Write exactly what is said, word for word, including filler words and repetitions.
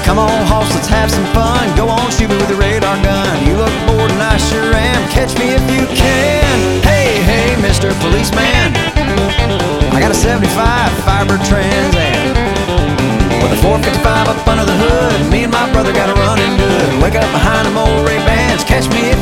Come on, hoss, let's have some fun. Go on, shoot me with the radar gun. You look bored and I sure am. Catch me if you can. Hey, hey, Mister Policeman, I got a seventy-five Firebird Trans Am with a four fifty-five up under the hood. Me and my brother got a running good. Wake up behind them old Ray-Bans. Catch me if